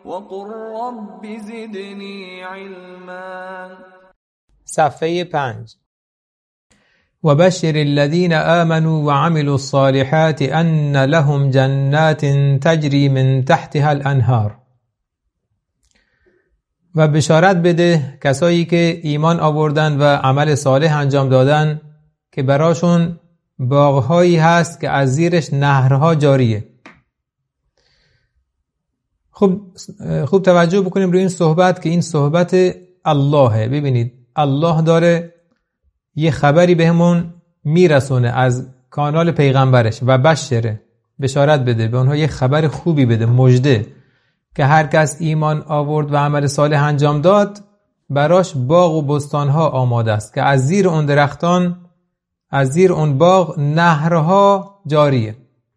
وقل رب زدني علما. صفحه 5. وبشر الذين آمنوا وعملوا الصالحات أن لهم جنات تجري من تحتها الأنهار. و بشارت بده کسایی که ایمان آوردن و عمل صالح انجام دادن که براشون باغهایی هست که از زیرش نهرها جاریه. خوب توجه بکنیم روی این صحبت که این صحبت اللهه. ببینید الله داره یه خبری بهمون میرسونه از کانال پیغمبرش و بشارت بده به اونها، یه خبر خوبی بده، مژده که هر کس ایمان آورد و عمل صالح انجام داد براش باغ و بستانها آماده است که از زیر اون درختان، از زیر اون باغ نهرها جاریه.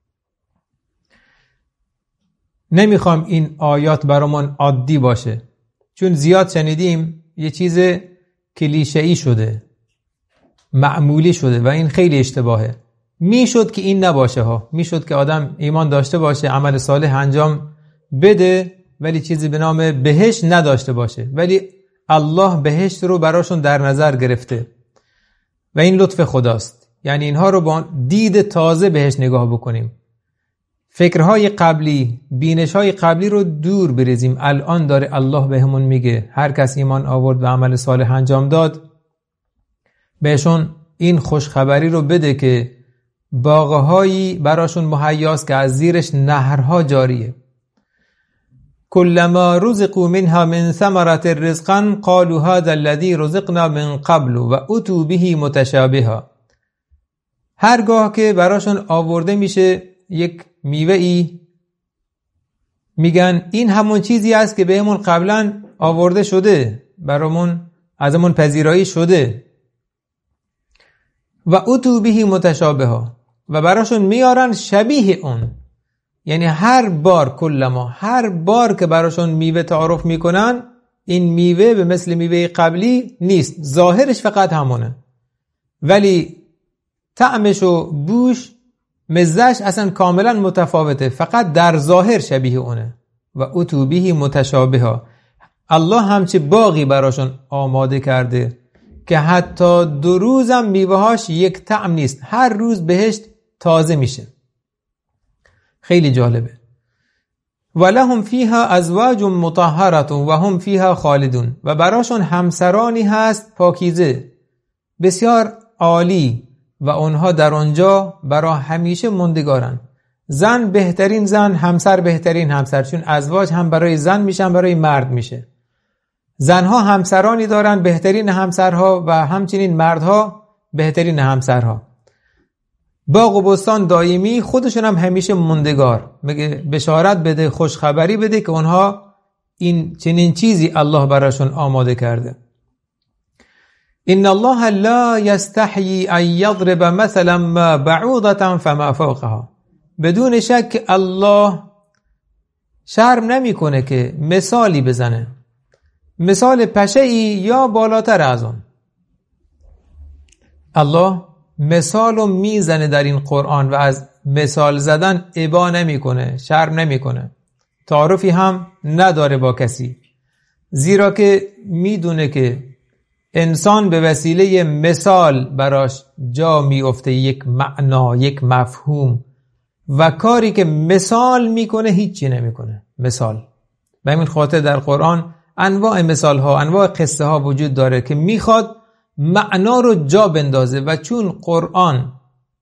نمیخوام این آیات برامون عادی باشه، چون زیاد شنیدیم یه چیز کلیشه‌ای شده، معمولی شده و این خیلی اشتباهه. میشد که این نباشه ها، میشد که آدم ایمان داشته باشه، عمل صالح انجام بده، ولی چیزی به نام بهشت نداشته باشه. ولی الله بهشت رو براشون در نظر گرفته و این لطف خداست. یعنی اینها رو با دید تازه بهش نگاه بکنیم، فکرهای قبلی، بینشهای قبلی رو دور بریزیم. الان داره الله بهمون میگه هر کس ایمان آورد و عمل صالح انجام داد بهشون این خوشخبری رو بده که باغهایی براشون مهیاست که از زیرش نهرها جاریه. كلما رزقوا منها من ثمرة رزقا قالوا هذا الذي رزقنا من قبل و اتوا به متشابها. هرگاه که براشون آورده میشه یک میوه‌ای میگن این همون چیزی است که بهمون قبلا آورده شده، برامون ازمون پذیرایی شده. و اتوا به متشابها، و براشون میارن شبیه اون. یعنی هر بار که براشون میوه تعارف میکنن، این میوه به مثل میوه قبلی نیست، ظاهرش فقط همونه، ولی طعمش و بوش، مزهش اصلا کاملا متفاوته، فقط در ظاهر شبیه اونه. و اتوا به متشابها. الله همچه باغی براشون آماده کرده که حتی 2 روزم میوهاش یک طعم نیست، هر روز بهشت تازه میشه. خیلی جالبه. ولهم فیها ازواج مطهرة و هم فیها خالدون. و براشون همسرانی هست پاکیزه، بسیار عالی، و اونها در آنجا برای همیشه موندگارن. زن بهترین زن، همسر بهترین همسر، چون ازواج هم برای زن میشن، برای مرد میشه. زنها همسرانی دارن، بهترین همسرها، و همچنین مردها بهترین همسرها. باغ و بستان دائمی، خودشون هم همیشه موندگار. میگه بشارت بده، خوشخبری بده که اونها این چنین چیزی الله براشون آماده کرده. ان الله لا یستحیی ان یضرب مثلا ما بعوضة فما فوقها. بدون شک الله شرم نمیکنه که مثالی بزنه، مثال پشه‌ای یا بالاتر از اون. الله مثالو میزنه در این قرآن و از مثال زدن ابا نمیکنه، شرم نمیکنه، تعارفی هم نداره با کسی، زیرا که میدونه که انسان به وسیله مثال براش جا میفته یک معنا، یک مفهوم، و کاری که مثال میکنه هیچی نمیکنه. مثال به همین خاطر در قرآن انواع مثال ها، انواع قصه ها وجود داره که میخواد معنا رو جا بندازه، و چون قرآن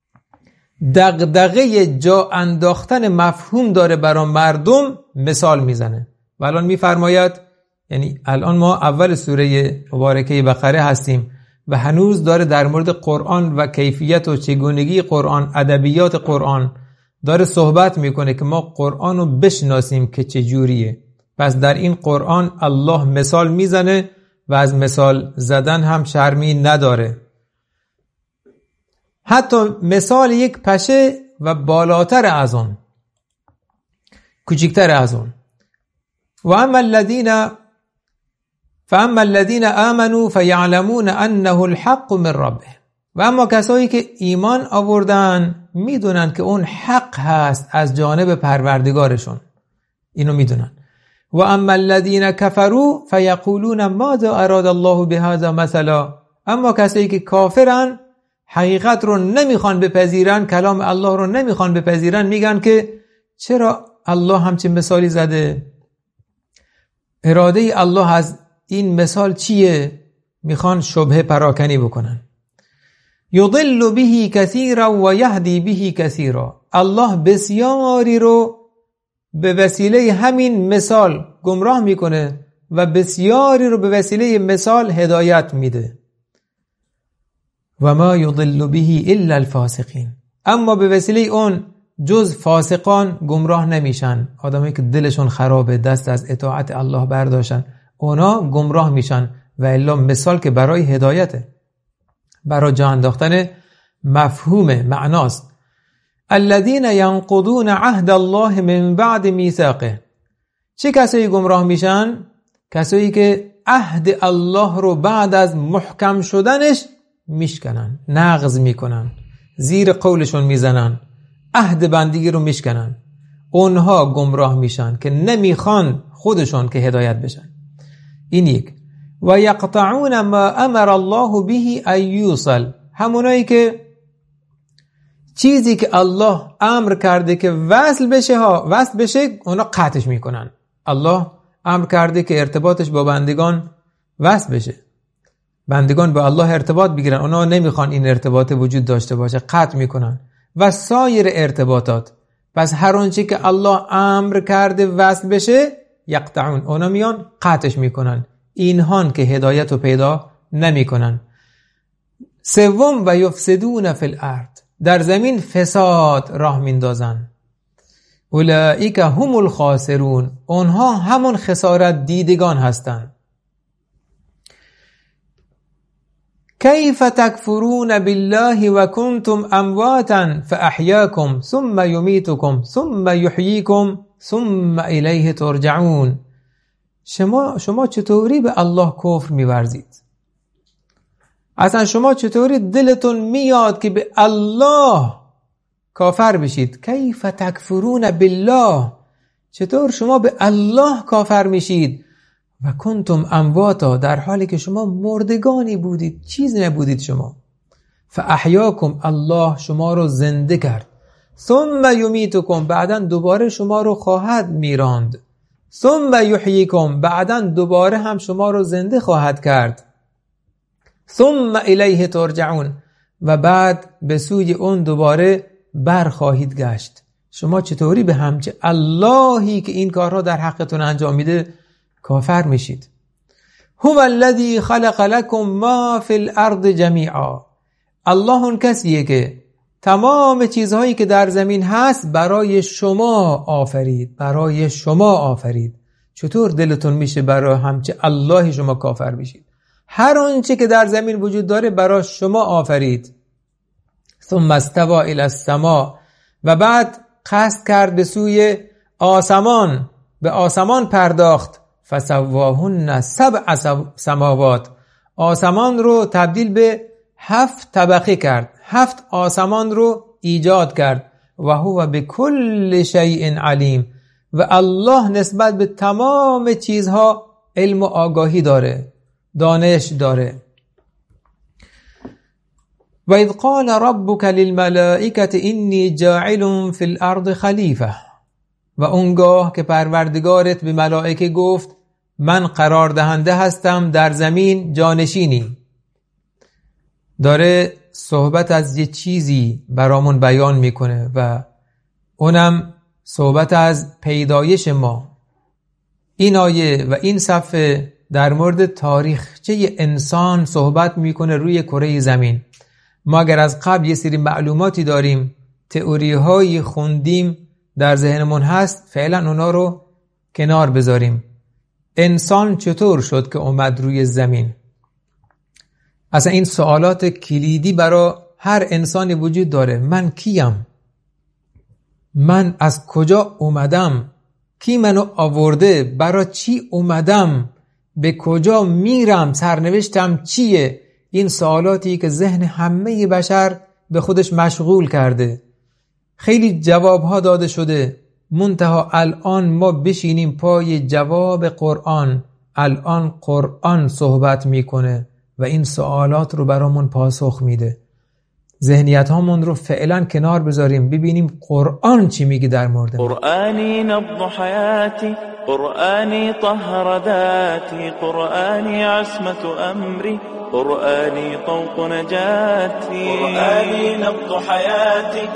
دغدغه جا انداختن مفهوم داره برای مردم، مثال میزنه. و الان میفرماید، یعنی الان ما اول سوره مبارکه بقره هستیم و هنوز داره در مورد قرآن و کیفیت و چگونگی قرآن، ادبیات قرآن داره صحبت میکنه که ما قرآن رو بشناسیم که چجوریه. پس در این قرآن الله مثال میزنه و از مثال زدن هم شرمی نداره. حتی مثال یک پشه و بالاتر از اون، کوچکتر از اون. و فاما الذين آمنوا فيعلمون انه الحق من ربهم. و اما کسایی که ایمان آوردن میدونن که اون حق هست از جانب پروردگارشون، اینو میدونن. و اما الذین کفروا فیقولون ماذا اراد الله بهذا مثلا، اما کسایی که کافرن حقیقت رو نمیخوان بپذیرن، کلام الله رو نمیخوان بپذیرن، میگن که چرا الله همچین مثالی زده؟ اراده الله از این مثال چیه؟ میخوان شبهه پراکنی بکنن. یضل به کثیرا و یهدی به کثیرا، الله بسیاری رو به وسیله همین مثال گمراه میکنه و بسیاری رو به وسیله مثال هدایت میده. و ما یضل به الا الفاسقین، اما به وسیله اون جز فاسقان گمراه نمیشن. آدمایی که دلشون خرابه، دست از اطاعت الله برداشتن، اونا گمراه میشن. و الا مثال که برای هدایته، برای جا انداختن مفهوم معناست. الذين ينقضون عهد الله من بعد میثاقه، چه کسایی گمراه میشن؟ کسایی که عهد الله رو بعد از محکم شدنش میشکنن، نقض میکنن، زیر قولشون میزنن، عهد بندگی رو میشکنن. اونها گمراه میشن که نمیخوان خودشون که هدایت بشن. این یک. و یقطعون ما امر الله به ان یوصل، همونایی که چیزی که الله امر کرده که وصل بشه اونا قطعش میکنن. الله امر کرده که ارتباطش با بندگان وصل بشه، بندگان با الله ارتباط بگیرن، اونا نمیخوان این ارتباط وجود داشته باشه، قطع میکنن. و سایر ارتباطات، پس هر اونچه که الله امر کرده وصل بشه یقطعون، اونا میان قطعش میکنن. اینهان که هدایت رو پیدا نمیکنن. سوم و یفسدون فی الارض، در زمین فساد راه میندازن. اولئک هم الخاسرون، اونها همون خسارت دیدگان هستند. کیف تکفرون بالله و کنتم امواتا فاحیاکم ثم یمیتکم ثم یحییکم ثم الیه ترجعون. شما چطوری به الله کفر می‌ورزید؟ اصلا شما چطوری دلتون میاد که به الله کافر بشید؟ کیف تکفرون بالله، چطور شما به الله کافر میشید؟ و کنتم امواتا، در حالی که شما مردگانی بودید، چیزی نبودید شما. فاحیاکم، الله شما رو زنده کرد. ثم یمیتکم، بعداً دوباره شما رو خواهد میراند. ثم یحییکم، بعداً دوباره هم شما رو زنده خواهد کرد. ثم الیه ترجعون، و بعد به سوی اون دوباره برخواهید گشت. شما چطوری به همچه اللهی که این کارها در حقتون انجام میده کافر میشید؟ هو الذی خلق لكم ما فی الارض جمیعا، الله اون کسیه که تمام چیزهایی که در زمین هست برای شما آفرید، برای شما آفرید. چطور دلتون میشه برای همچه الله شما کافر بشید؟ هر آنچه که در زمین وجود داره برای شما آفرید. ثم استوى الی السماء، و بعد قصد کرد به سوی آسمان، به آسمان پرداخت. فسواهن 7 سماوات، آسمان رو تبدیل به 7 طبقه کرد، 7 آسمان رو ایجاد کرد. و هو بكل شیء علیم، و الله نسبت به تمام چیزها علم و آگاهی داره، دانش داره. و اذ قال ربک للملائکة انی جاعل فی الارض خلیفه، و اونگاه که پروردگارت به ملائکه گفت من قرار دهنده هستم در زمین جانشینی. داره صحبت از یه چیزی برامون بیان میکنه و اونم صحبت از پیدایش ما. این آیه و این صفحه در مورد تاریخچه انسان صحبت میکنه روی کره زمین. ما اگر از قبل یه سری معلوماتی داریم، تئوری هایی خوندیم در ذهنمون هست، فعلا اونا رو کنار بذاریم. انسان چطور شد که اومد روی زمین؟ اصلا این سوالات کلیدی برای هر انسانی وجود داره. من کیم؟ من از کجا اومدم؟ کی منو آورده؟ برای چی اومدم؟ به کجا میرم؟ سرنوشتم چیه؟ این سوالاتی که ذهن همه بشر به خودش مشغول کرده. خیلی جوابها داده شده، منتها الان ما بشینیم پای جواب قرآن، الان قرآن صحبت میکنه و این سوالات رو برامون پاسخ میده. ذهنیت هامون رو فعلا کنار بذاریم، ببینیم قرآن چی میگه در مورد ما. قرآنی نبض حیاتی، قرآنی طهر ذاتی، قرآنی عصمت امری، قرآنی طوق نجاتی، قرآنی نبض حیاتی.